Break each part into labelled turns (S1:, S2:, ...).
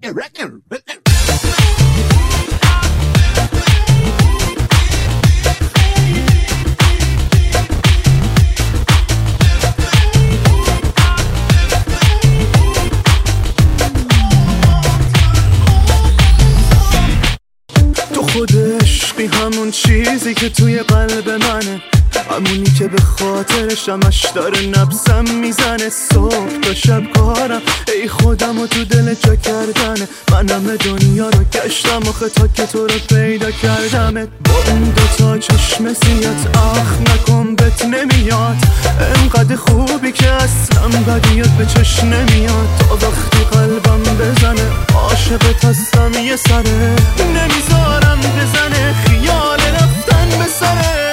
S1: خود عشقی همون چیزی که توی قلب منه، همونی که به خاطرش همش داره نبضم میزنه. صبح تا شب کارم ای خودم و تو دل جا کردنه. من همه دنیا رو گشتم آخه تا که تو رو پیدا کردمت. با اون دوتا چشم سیات اخ نکن بهت نمیاد، انقدر خوبی که اصلا بدیت به چشم نمیاد. تا وقتی قلبم بزنه عاشقت هستم یه سره، نمیذارم بزنه خیال رفتن به سره.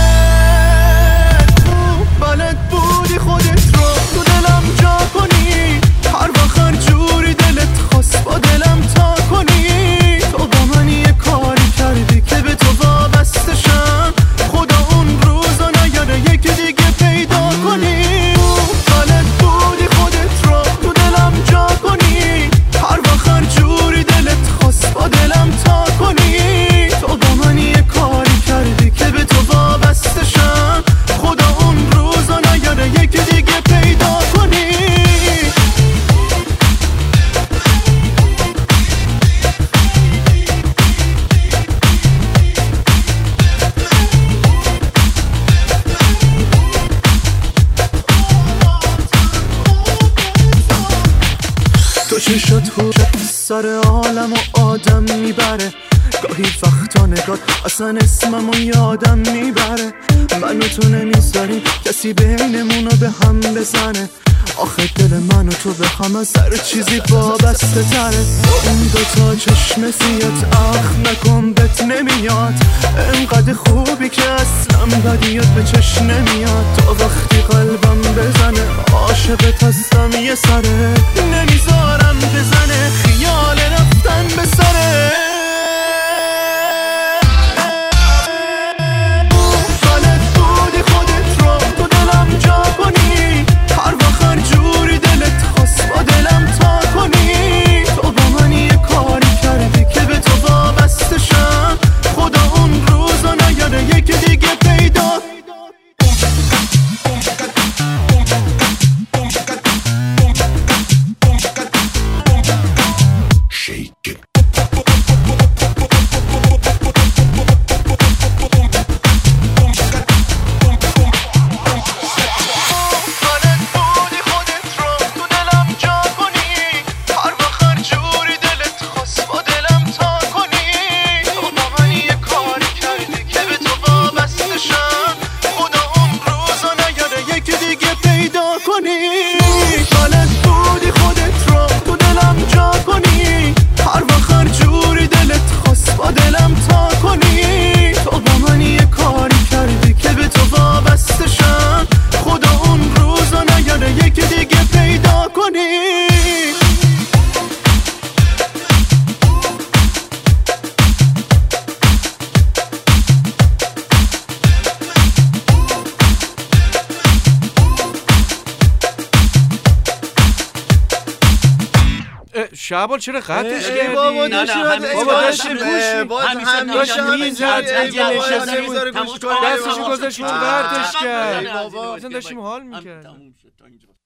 S1: بلد بودی خودت رو تو دلم جا کنی، هر وقت هر جوری دلت خواست با دلم تا کنی. تو با من یه کاری کردی که به تو وابستشم، خدا اون روزا نیاره یکی دیگه پیدا کنی. بلد بودی خودت رو تو دلم جا کنی، هر وقت هر جوری دلت خواست با دلم تا کنی. تو با من یه کاری کردی که به تو وابستشم، خدا اون روزا نیاره یکی دیگه پیدا کنی. تو چشات سر عالم و آدم میبره، گاهی وقتا نگات اصلا اسممو یادم میبره. من و تو نمیذاری کسی بینمونو به هم بزنه، آخه دل من و تو به هم از هر چیزی وابسته تره. اون دوتا چشم سیات اخ نکن بهت نمیاد، انقدر خوبی که اصلا بدیات به چشم نمیاد. تا وقتی قلبم بزنه عاشقت هستم یه سره، نمیذارم بزنه خیال رفتن به سره.
S2: شعبان چرا قطعش کردی؟
S3: بابا
S2: دستشو گذاشت رو قطعش کرد. اصلا داشتیم حال میکردیم.